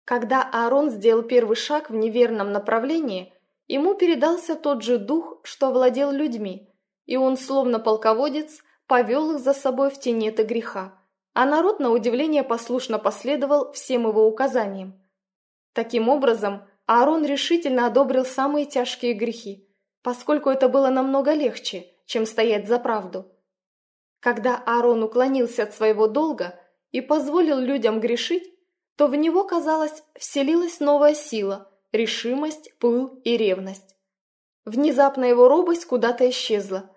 Когда Аарон сделал первый шаг в неверном направлении, ему передался тот же дух, что владел людьми, и он, словно полководец, повел их за собой в тенеты греха, а народ, на удивление, послушно последовал всем его указаниям. Таким образом, Аарон решительно одобрил самые тяжкие грехи, поскольку это было намного легче, чем стоять за правду. Когда Аарон уклонился от своего долга и позволил людям грешить, то в него, казалось, вселилась новая сила, решимость, пыл и ревность. Внезапно его робость куда-то исчезла.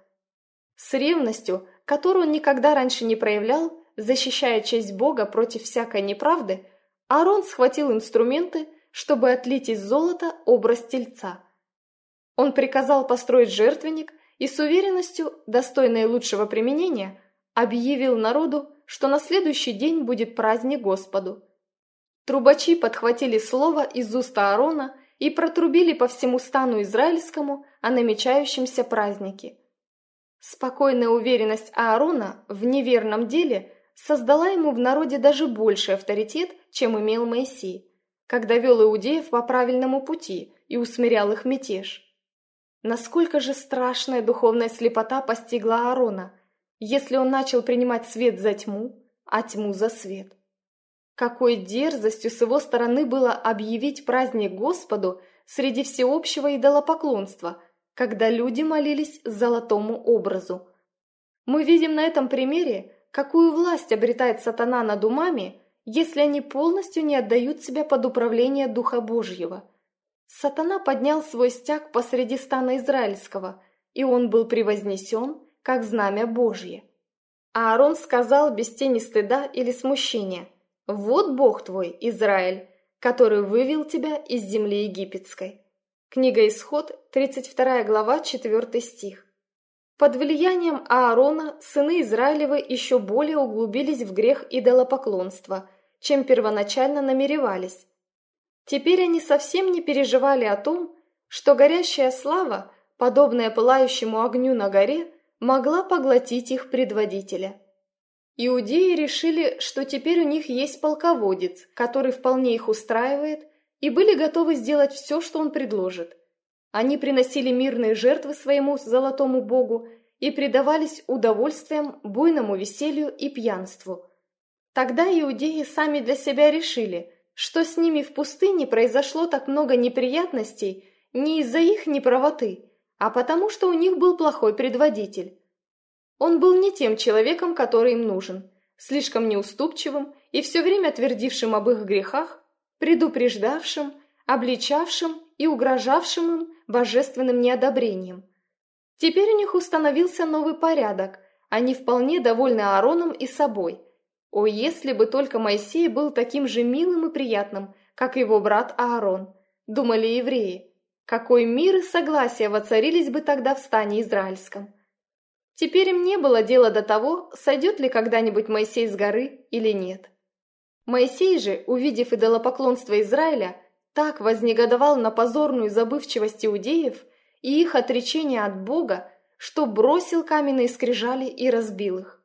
С ревностью, которую он никогда раньше не проявлял, защищая честь Бога против всякой неправды, Аарон схватил инструменты, чтобы отлить из золота образ тельца. Он приказал построить жертвенник и с уверенностью, достойной лучшего применения, объявил народу, что на следующий день будет праздник Господу. Трубачи подхватили слово из уст Аарона и протрубили по всему стану израильскому о намечающемся празднике. Спокойная уверенность Аарона в неверном деле создала ему в народе даже больший авторитет, чем имел Моисей, когда вел иудеев по правильному пути и усмирял их мятеж. Насколько же страшная духовная слепота постигла Аарона, если он начал принимать свет за тьму, а тьму за свет. Какой дерзостью с его стороны было объявить праздник Господу среди всеобщего идолопоклонства, когда люди молились золотому образу. Мы видим на этом примере, какую власть обретает сатана над умами, если они полностью не отдают себя под управление Духа Божьего. Сатана поднял свой стяг посреди стана израильского, и он был превознесен, как знамя Божье. А Аарон сказал без тени стыда или смущения: «Вот Бог твой, Израиль, который вывел тебя из земли египетской». Книга Исход, 32 глава, 4 стих. Под влиянием Аарона сыны Израилевы еще более углубились в грех идолопоклонства, чем первоначально намеревались. Теперь они совсем не переживали о том, что горящая слава, подобная пылающему огню на горе, могла поглотить их предводителя. Иудеи решили, что теперь у них есть полководец, который вполне их устраивает, и были готовы сделать все, что он предложит. Они приносили мирные жертвы своему золотому богу и предавались удовольствиям, буйному веселью и пьянству. Тогда иудеи сами для себя решили, что с ними в пустыне произошло так много неприятностей не из-за их неправоты, а потому что у них был плохой предводитель. Он был не тем человеком, который им нужен, слишком неуступчивым и все время твердившим об их грехах, предупреждавшим, обличавшим и угрожавшим им божественным неодобрением. Теперь у них установился новый порядок, они вполне довольны Аароном и собой. О, если бы только Моисей был таким же милым и приятным, как его брат Аарон, думали евреи. Какой мир и согласие воцарились бы тогда в стане израильском. Теперь им не было дела до того, сойдет ли когда-нибудь Моисей с горы или нет. Моисей же, увидев идолопоклонство Израиля, так вознегодовал на позорную забывчивость иудеев и их отречение от Бога, что бросил каменные скрижали и разбил их.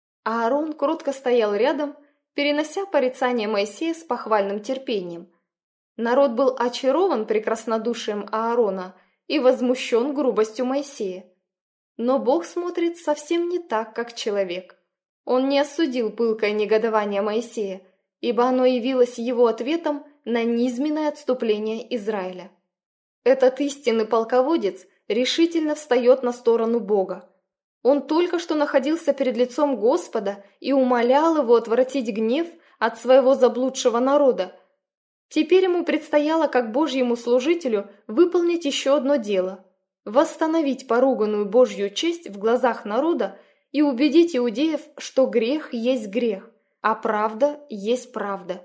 А Аарон кротко стоял рядом, перенося порицание Моисея с похвальным терпением. Народ был очарован прекраснодушием Аарона и возмущен грубостью Моисея. Но Бог смотрит совсем не так, как человек. Он не осудил пылкое негодование Моисея, ибо оно явилось его ответом на низменное отступление Израиля. Этот истинный полководец решительно встает на сторону Бога. Он только что находился перед лицом Господа и умолял его отвратить гнев от своего заблудшего народа. Теперь ему предстояло, как Божьему служителю, выполнить еще одно дело – восстановить поруганную Божью честь в глазах народа и убедить иудеев, что грех есть грех, а правда есть правда.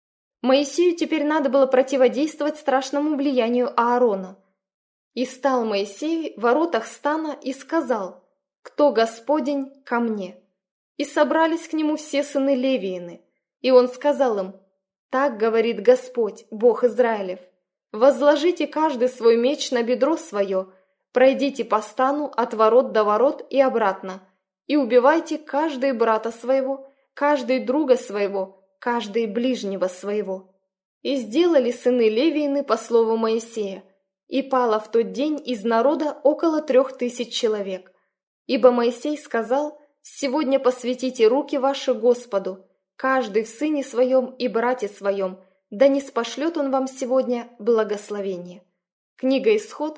Моисею теперь надо было противодействовать страшному влиянию Аарона. «И стал Моисей в воротах стана и сказал: Кто Господень ко мне?» И собрались к нему все сыны Левиины. И он сказал им: «Так говорит Господь, Бог Израилев: возложите каждый свой меч на бедро свое, пройдите по стану от ворот до ворот и обратно, и убивайте каждый брата своего, каждый друга своего, каждый ближнего своего». И сделали сыны Левиины по слову Моисея, и пало в тот день из народа около 3000 человек. Ибо Моисей сказал: «Сегодня посвятите руки ваши Господу, каждый в сыне своем и брате своем, да не спошлет он вам сегодня благословение». Книга Исход,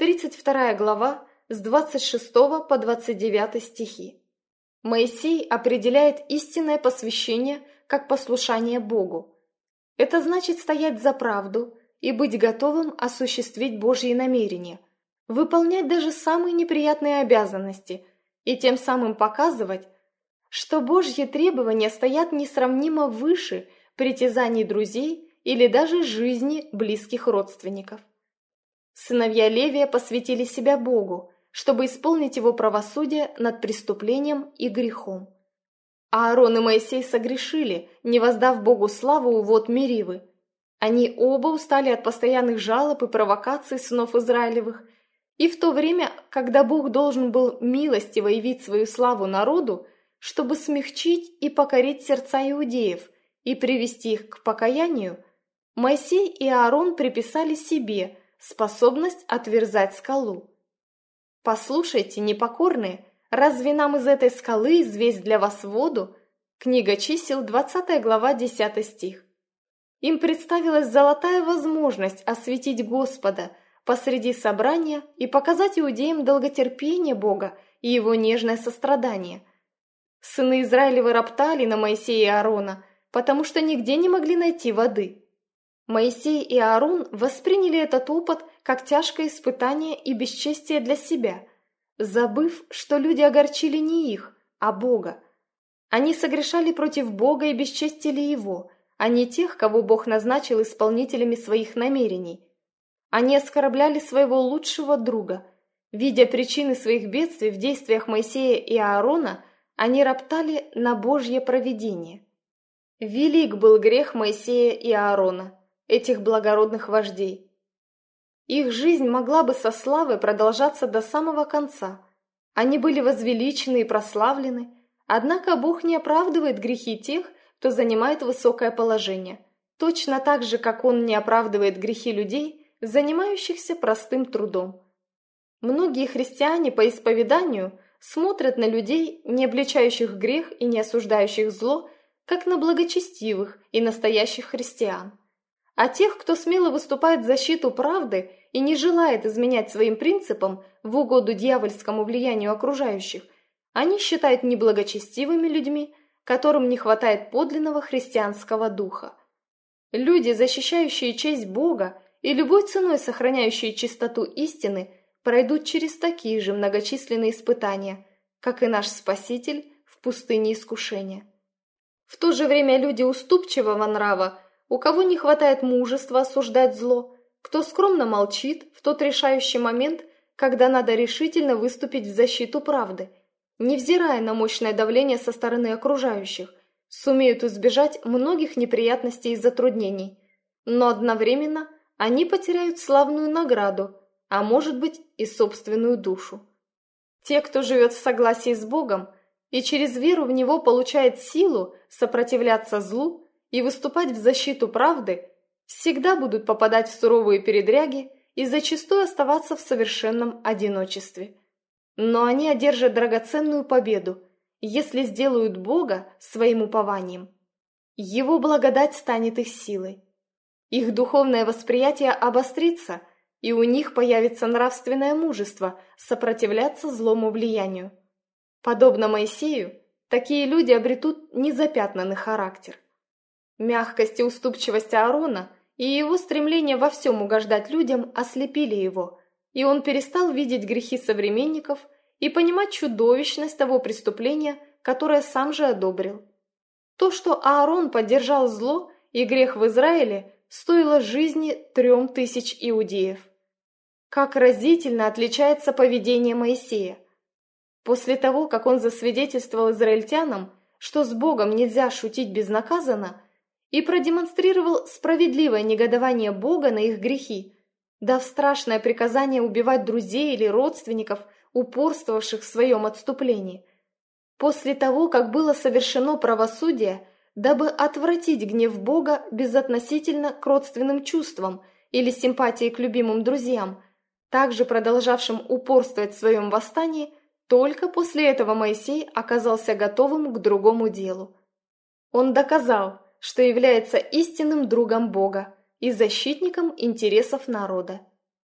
32 глава, с 26 по 29 стихи. Моисей определяет истинное посвящение как послушание Богу. Это значит стоять за правду и быть готовым осуществить Божьи намерения, выполнять даже самые неприятные обязанности и тем самым показывать, что Божьи требования стоят несравнимо выше притязаний друзей или даже жизни близких родственников. Сыновья Левия посвятили себя Богу, чтобы исполнить его правосудие над преступлением и грехом. Аарон и Моисей согрешили, не воздав Богу славу у вод Меривы. Они оба устали от постоянных жалоб и провокаций сынов Израилевых, и в то время, когда Бог должен был милостиво явить свою славу народу, чтобы смягчить и покорить сердца иудеев и привести их к покаянию, Моисей и Аарон приписали себе способность отверзать скалу. «Послушайте, непокорные, разве нам из этой скалы известь для вас воду?» Книга Чисел, 20 глава, 10 стих. Им представилась золотая возможность осветить Господа посреди собрания и показать иудеям долготерпение Бога и его нежное сострадание. Сыны Израилевы роптали на Моисея и Аарона, потому что нигде не могли найти воды. Моисей и Аарон восприняли этот опыт как тяжкое испытание и бесчестие для себя, забыв, что люди огорчили не их, а Бога. Они согрешали против Бога и бесчестили Его, а не тех, кого Бог назначил исполнителями своих намерений. Они оскорбляли своего лучшего друга. Видя причины своих бедствий в действиях Моисея и Аарона, они роптали на Божье провидение. Велик был грех Моисея и Аарона, этих благородных вождей. Их жизнь могла бы со славой продолжаться до самого конца. Они были возвеличены и прославлены, однако Бог не оправдывает грехи тех, кто занимает высокое положение, точно так же, как Он не оправдывает грехи людей, занимающихся простым трудом. Многие христиане по исповеданию смотрят на людей, не обличающих грех и не осуждающих зло, как на благочестивых и настоящих христиан. А тех, кто смело выступает в защиту правды и не желает изменять своим принципам в угоду дьявольскому влиянию окружающих, они считают неблагочестивыми людьми, которым не хватает подлинного христианского духа. Люди, защищающие честь Бога и любой ценой сохраняющие чистоту истины, пройдут через такие же многочисленные испытания, как и наш Спаситель в пустыне искушения. В то же время люди уступчивого нрава, у кого не хватает мужества осуждать зло, кто скромно молчит в тот решающий момент, когда надо решительно выступить в защиту правды, невзирая на мощное давление со стороны окружающих, сумеют избежать многих неприятностей и затруднений, но одновременно они потеряют славную награду, а может быть и собственную душу. Те, кто живет в согласии с Богом и через веру в Него получает силу сопротивляться злу и выступать в защиту правды, всегда будут попадать в суровые передряги и зачастую оставаться в совершенном одиночестве. Но они одержат драгоценную победу, если сделают Бога своим упованием. Его благодать станет их силой. Их духовное восприятие обострится, и у них появится нравственное мужество сопротивляться злому влиянию. Подобно Моисею, такие люди обретут незапятнанный характер. Мягкость и уступчивость Аарона и его стремление во всем угождать людям ослепили его, и он перестал видеть грехи современников и понимать чудовищность того преступления, которое сам же одобрил. То, что Аарон поддержал зло и грех в Израиле, стоило жизни 3000 иудеев. Как разительно отличается поведение Моисея. После того, как он засвидетельствовал израильтянам, что с Богом нельзя шутить безнаказанно, и продемонстрировал справедливое негодование Бога на их грехи, дав страшное приказание убивать друзей или родственников, упорствовавших в своем отступлении. После того, как было совершено правосудие, дабы отвратить гнев Бога безотносительно к родственным чувствам или симпатии к любимым друзьям, также продолжавшим упорствовать в своем восстании. Только после этого Моисей оказался готовым к другому делу. Он доказал, что является истинным другом Бога и защитником интересов народа.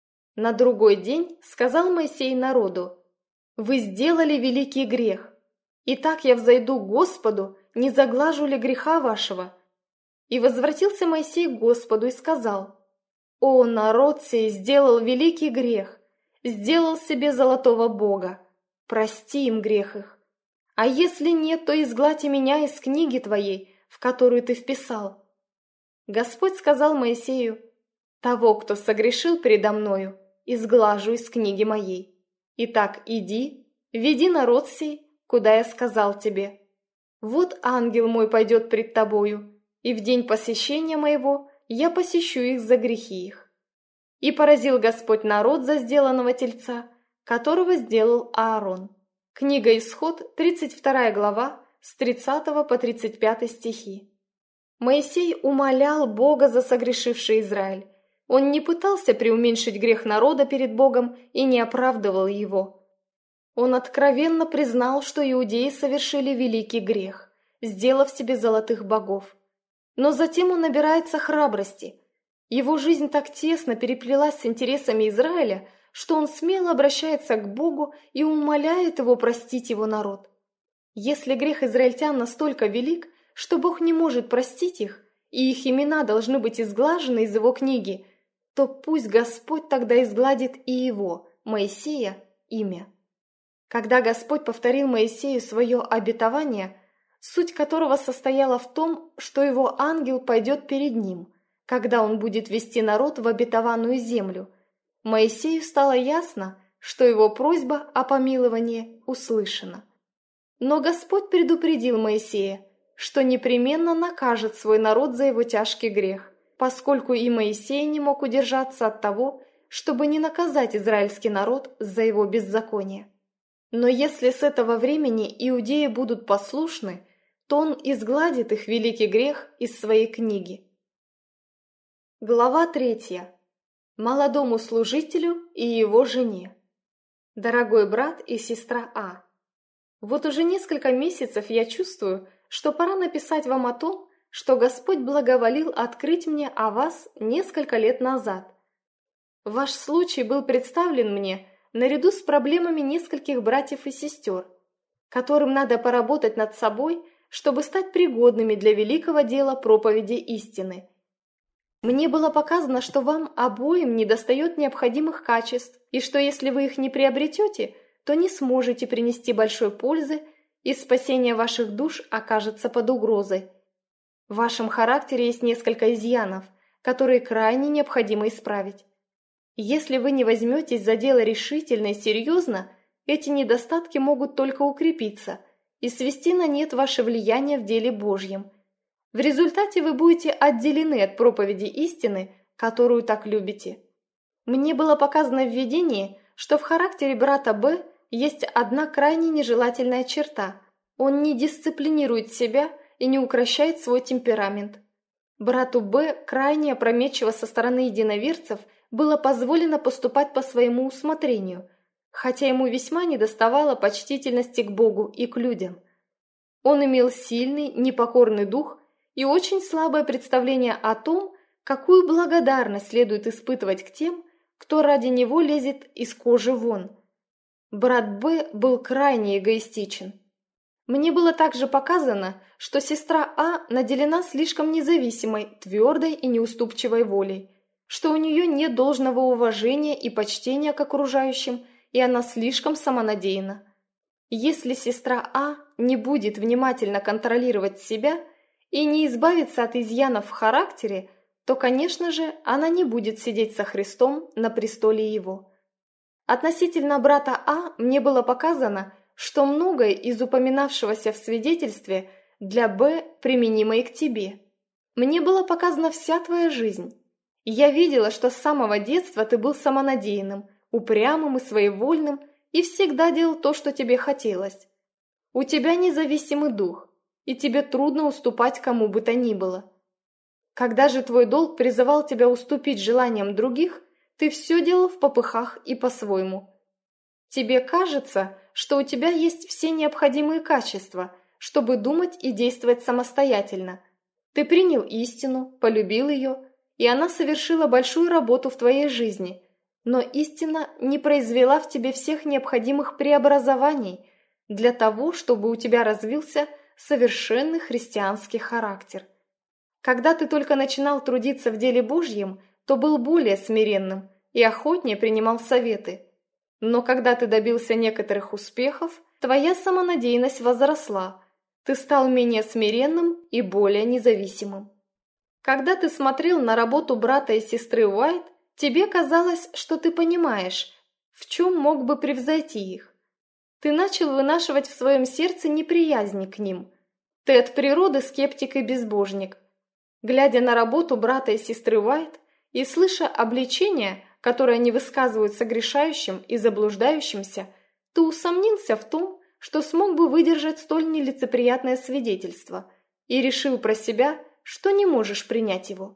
На другой день сказал Моисей народу: «Вы сделали великий грех. Итак я взойду к Господу, не заглажу ли греха вашего?» И возвратился Моисей к Господу и сказал: «О, народ сей сделал великий грех, сделал себе золотого бога. Прости им грех их. А если нет, то изгладь и меня из книги твоей, в которую ты вписал». Господь сказал Моисею: «Того, кто согрешил передо мною, изглажу из книги моей. Итак, иди, веди народ сей, куда я сказал тебе. Вот ангел мой пойдет пред тобою, и в день посещения моего я посещу их за грехи их». И поразил Господь народ за сделанного тельца, которого сделал Аарон. Книга Исход, 32 глава, с 30 по 35 стихи. Моисей умолял Бога за согрешивший Израиль. Он не пытался преуменьшить грех народа перед Богом и не оправдывал его. Он откровенно признал, что иудеи совершили великий грех, сделав себе золотых богов. Но затем он набирается храбрости. Его жизнь так тесно переплелась с интересами Израиля, что он смело обращается к Богу и умоляет его простить его народ. Если грех израильтян настолько велик, что Бог не может простить их, и их имена должны быть изглажены из его книги, то пусть Господь тогда изгладит и его, Моисея, имя. Когда Господь повторил Моисею свое обетование, суть которого состояла в том, что его ангел пойдет перед ним, когда он будет вести народ в обетованную землю, Моисею стало ясно, что его просьба о помиловании услышана. Но Господь предупредил Моисея, что непременно накажет свой народ за его тяжкий грех, поскольку и Моисей не мог удержаться от того, чтобы не наказать израильский народ за его беззаконие. Но если с этого времени иудеи будут послушны, то он изгладит их великий грех из своей книги. Глава 3. Молодому служителю и его жене. Дорогой брат и сестра А. Вот уже несколько месяцев я чувствую, что пора написать вам о том, что Господь благоволил открыть мне о вас несколько лет назад. Ваш случай был представлен мне наряду с проблемами нескольких братьев и сестер, которым надо поработать над собой, чтобы стать пригодными для великого дела проповеди истины. Мне было показано, что вам обоим недостает необходимых качеств, и что если вы их не приобретете, то не сможете принести большой пользы, и спасение ваших душ окажется под угрозой. В вашем характере есть несколько изъянов, которые крайне необходимо исправить. Если вы не возьметесь за дело решительно и серьезно, эти недостатки могут только укрепиться и свести на нет ваше влияние в деле Божьем. В результате вы будете отделены от проповеди истины, которую так любите. Мне было показано в видении, что в характере брата Б есть одна крайне нежелательная черта. Он не дисциплинирует себя и не укрощает свой темперамент. Брату Б крайне опрометчиво со стороны единоверцев было позволено поступать по своему усмотрению, хотя ему весьма недоставало почтительности к Богу и к людям. Он имел сильный, непокорный дух и очень слабое представление о том, какую благодарность следует испытывать к тем, кто ради него лезет из кожи вон. Брат Б был крайне эгоистичен. Мне было также показано, что сестра А наделена слишком независимой, твердой и неуступчивой волей, что у нее нет должного уважения и почтения к окружающим, и она слишком самонадеянна. Если сестра А не будет внимательно контролировать себя и не избавиться от изъянов в характере, то, конечно же, она не будет сидеть со Христом на престоле Его. Относительно брата А мне было показано, что многое из упоминавшегося в свидетельстве для Б применимо и к тебе. Мне была показана вся твоя жизнь. Я видела, что с самого детства ты был самонадеянным, упрямым и своевольным и всегда делал то, что тебе хотелось. У тебя независимый дух. и тебе трудно уступать кому бы то ни было. Когда же твой долг призывал тебя уступить желаниям других, ты все делал в попыхах и по-своему. Тебе кажется, что у тебя есть все необходимые качества, чтобы думать и действовать самостоятельно. Ты принял истину, полюбил ее, и она совершила большую работу в твоей жизни, но истина не произвела в тебе всех необходимых преобразований для того, чтобы у тебя развился совершенный христианский характер. Когда ты только начинал трудиться в деле Божьем, то был более смиренным и охотнее принимал советы. Но когда ты добился некоторых успехов, твоя самонадеянность возросла, ты стал менее смиренным и более независимым. Когда ты смотрел на работу брата и сестры Уайт, тебе казалось, что ты понимаешь, в чем мог бы превзойти их. Ты начал вынашивать в своем сердце неприязнь к ним. Ты от природы скептик и безбожник. Глядя на работу брата и сестры Уайт и слыша обличения, которые они высказывают согрешающим и заблуждающимся, ты усомнился в том, что смог бы выдержать столь нелицеприятное свидетельство, и решил про себя, что не можешь принять его.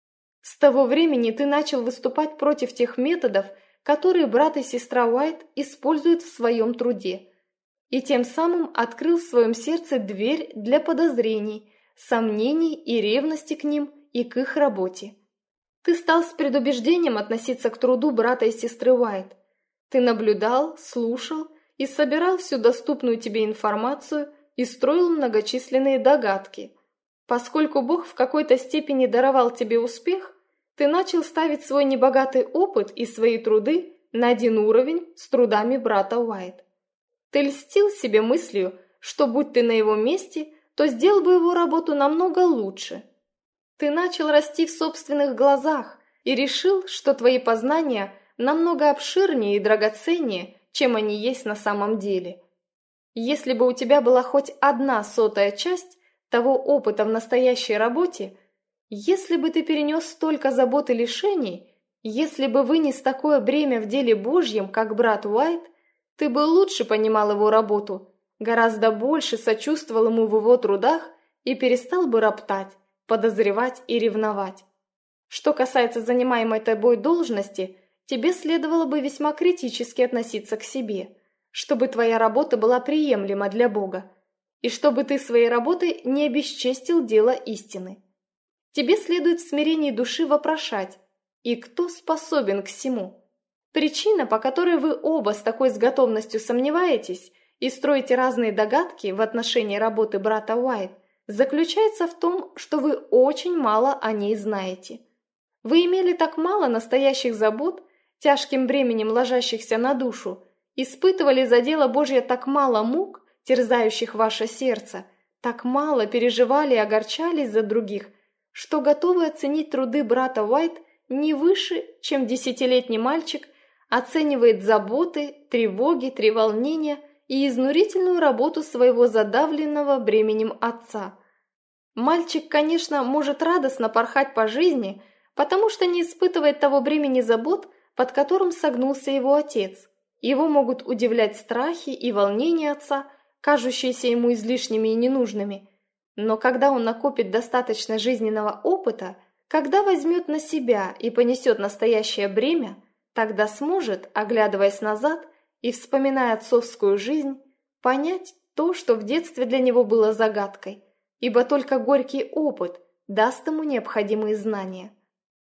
С того времени ты начал выступать против тех методов, которые брат и сестра Уайт используют в своем труде, и тем самым открыл в своем сердце дверь для подозрений, сомнений и ревности к ним и к их работе. Ты стал с предубеждением относиться к труду брата и сестры Уайт. Ты наблюдал, слушал и собирал всю доступную тебе информацию и строил многочисленные догадки. Поскольку Бог в какой-то степени даровал тебе успех, ты начал ставить свой небогатый опыт и свои труды на один уровень с трудами брата Уайт. Ты льстил себе мыслью, что будь ты на его месте, то сделал бы его работу намного лучше. Ты начал расти в собственных глазах и решил, что твои познания намного обширнее и драгоценнее, чем они есть на самом деле. Если бы у тебя была хоть 1/100 часть того опыта в настоящей работе, если бы ты перенес столько забот и лишений, если бы вынес такое бремя в деле Божьем, как брат Уайт, ты бы лучше понимал его работу, гораздо больше сочувствовал ему в его трудах и перестал бы роптать, подозревать и ревновать. Что касается занимаемой тобой должности, тебе следовало бы весьма критически относиться к себе, чтобы твоя работа была приемлема для Бога, и чтобы ты своей работой не обесчестил дело истины. Тебе следует в смирении души вопрошать, и кто способен к сему? Причина, по которой вы оба с такой готовностью сомневаетесь и строите разные догадки в отношении работы брата Уайт, заключается в том, что вы очень мало о ней знаете. Вы имели так мало настоящих забот, тяжким бременем ложащихся на душу, испытывали за дело Божье так мало мук, терзающих ваше сердце, так мало переживали и огорчались за других, что готовы оценить труды брата Уайт не выше, чем 10-летний мальчик оценивает заботы, тревоги, треволнения и изнурительную работу своего задавленного бременем отца. Мальчик, конечно, может радостно порхать по жизни, потому что не испытывает того бремени забот, под которым согнулся его отец. Его могут удивлять страхи и волнения отца, кажущиеся ему излишними и ненужными. Но когда он накопит достаточно жизненного опыта, когда возьмет на себя и понесет настоящее бремя, тогда сможет, оглядываясь назад и вспоминая отцовскую жизнь, понять то, что в детстве для него было загадкой, ибо только горький опыт даст ему необходимые знания.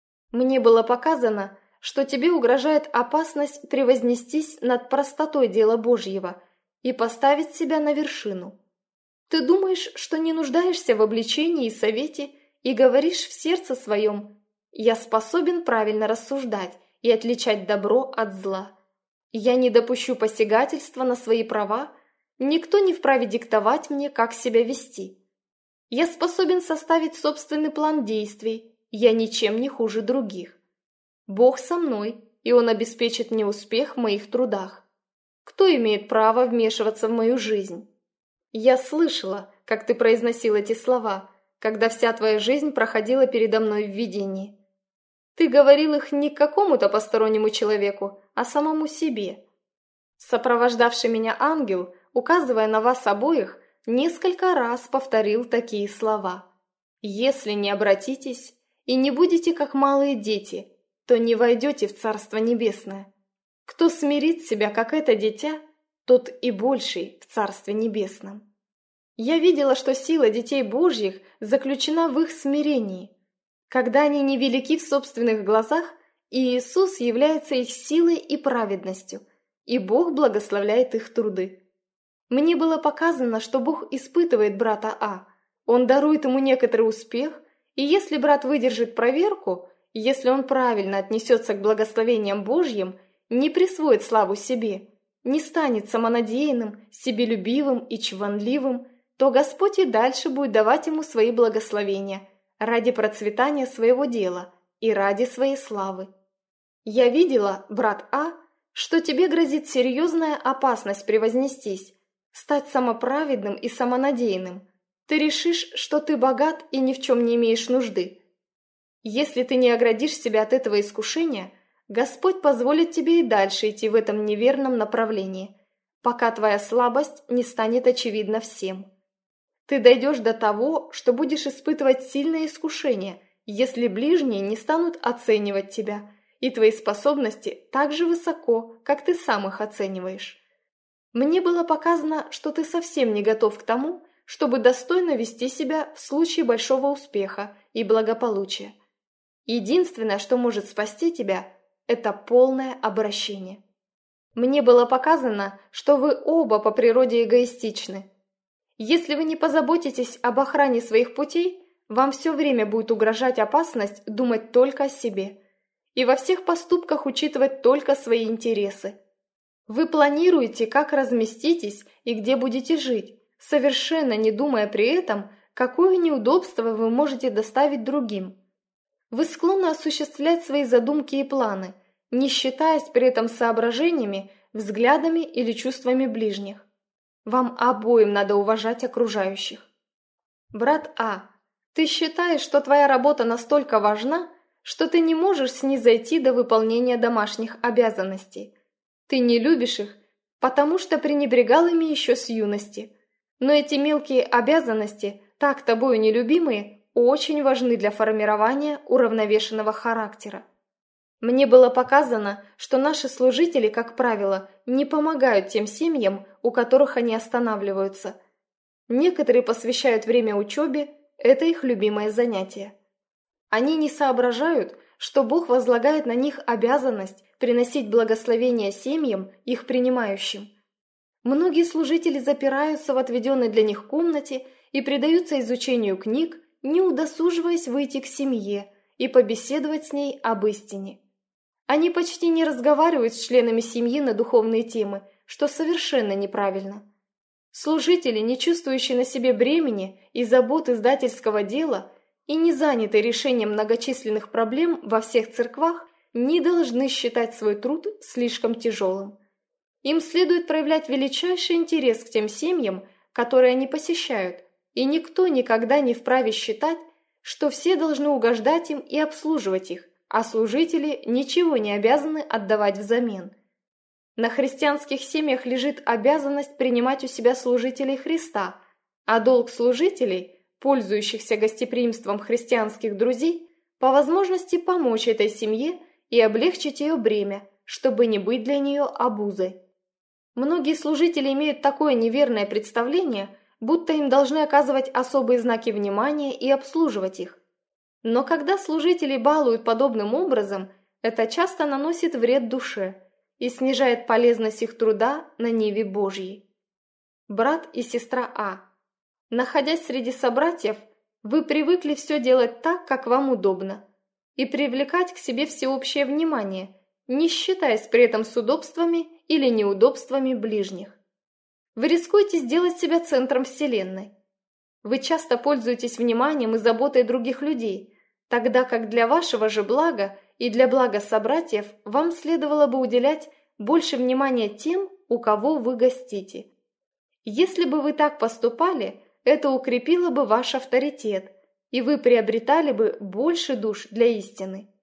Мне было показано, что тебе угрожает опасность превознестись над простотой дела Божьего и поставить себя на вершину. Ты думаешь, что не нуждаешься в обличении и совете, и говоришь в сердце своем: «Я способен правильно рассуждать и отличать добро от зла. Я не допущу посягательства на свои права, никто не вправе диктовать мне, как себя вести. Я способен составить собственный план действий, я ничем не хуже других. Бог со мной, и Он обеспечит мне успех в моих трудах. Кто имеет право вмешиваться в мою жизнь?» Я слышала, как ты произносил эти слова, когда вся твоя жизнь проходила передо мной в видении. Ты говорил их не какому-то постороннему человеку, а самому себе. Сопровождавший меня ангел, указывая на вас обоих, несколько раз повторил такие слова: «Если не обратитесь и не будете как малые дети, то не войдете в Царство Небесное. Кто смирит себя, как это дитя, тот и больший в Царстве Небесном». Я видела, что сила детей Божьих заключена в их смирении. Когда они невелики в собственных глазах, Иисус является их силой и праведностью, и Бог благословляет их труды. Мне было показано, что Бог испытывает брата А. Он дарует ему некоторый успех, и если брат выдержит проверку, если он правильно отнесется к благословениям Божьим, не присвоит славу себе, не станет самонадеянным, себелюбивым и чванливым, то Господь и дальше будет давать ему свои благословения ради процветания своего дела и ради своей славы. Я видела, брат А, что тебе грозит серьезная опасность превознестись, стать самоправедным и самонадеянным. Ты решишь, что ты богат и ни в чем не имеешь нужды. Если ты не оградишь себя от этого искушения, Господь позволит тебе и дальше идти в этом неверном направлении, пока твоя слабость не станет очевидна всем. Ты дойдешь до того, что будешь испытывать сильное искушение, если ближние не станут оценивать тебя, и твои способности так же высоко, как ты сам их оцениваешь. Мне было показано, что ты совсем не готов к тому, чтобы достойно вести себя в случае большого успеха и благополучия. Единственное, что может спасти тебя, это полное обращение. Мне было показано, что вы оба по природе эгоистичны. Если вы не позаботитесь об охране своих путей, вам все время будет угрожать опасность думать только о себе и во всех поступках учитывать только свои интересы. Вы планируете, как разместитесь и где будете жить, совершенно не думая при этом, какое неудобство вы можете доставить другим. Вы склонны осуществлять свои задумки и планы, не считаясь при этом соображениями, взглядами или чувствами ближних. Вам обоим надо уважать окружающих. Брат А, ты считаешь, что твоя работа настолько важна, что ты не можешь снизойти до выполнения домашних обязанностей. Ты не любишь их, потому что пренебрегал ими еще с юности. Но эти мелкие обязанности, так тобою нелюбимые, очень важны для формирования уравновешенного характера. Мне было показано, что наши служители, как правило, не помогают тем семьям, у которых они останавливаются. Некоторые посвящают время учебе, это их любимое занятие. Они не соображают, что Бог возлагает на них обязанность приносить благословение семьям, их принимающим. Многие служители запираются в отведенной для них комнате и предаются изучению книг, не удосуживаясь выйти к семье и побеседовать с ней об истине. Они почти не разговаривают с членами семьи на духовные темы, что совершенно неправильно. Служители, не чувствующие на себе бремени и забот издательского дела и не занятые решением многочисленных проблем во всех церквах, не должны считать свой труд слишком тяжелым. Им следует проявлять величайший интерес к тем семьям, которые они посещают, и никто никогда не вправе считать, что все должны угождать им и обслуживать их, а служители ничего не обязаны отдавать взамен. На христианских семьях лежит обязанность принимать у себя служителей Христа, а долг служителей, пользующихся гостеприимством христианских друзей, по возможности помочь этой семье и облегчить ее бремя, чтобы не быть для нее обузой. Многие служители имеют такое неверное представление, будто им должны оказывать особые знаки внимания и обслуживать их. Но когда служители балуют подобным образом, это часто наносит вред душе и снижает полезность их труда на ниве Божьей. Брат и сестра А, находясь среди собратьев, вы привыкли все делать так, как вам удобно, и привлекать к себе всеобщее внимание, не считаясь при этом с удобствами или неудобствами ближних. Вы рискуете сделать себя центром вселенной. Вы часто пользуетесь вниманием и заботой других людей, тогда как для вашего же блага и для блага собратьев вам следовало бы уделять больше внимания тем, у кого вы гостите. Если бы вы так поступали, это укрепило бы ваш авторитет, и вы приобретали бы больше душ для истины.